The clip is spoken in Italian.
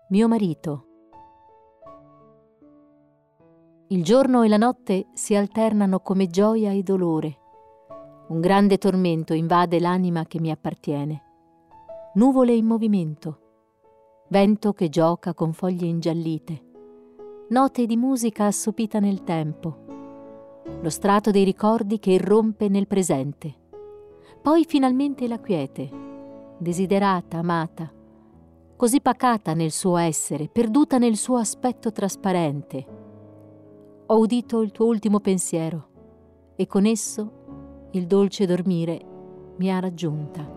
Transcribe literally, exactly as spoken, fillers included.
Mio marito. Il giorno e la notte si alternano come gioia e dolore. Un grande tormento invade l'anima che mi appartiene. Nuvole in movimento, vento che gioca con foglie ingiallite, note di musica assopita nel tempo, lo strato dei ricordi che irrompe nel presente. Poi finalmente la quiete, desiderata, amata, così pacata nel suo essere, perduta nel suo aspetto trasparente. Ho udito il tuo ultimo pensiero e con esso il dolce dormire mi ha raggiunta.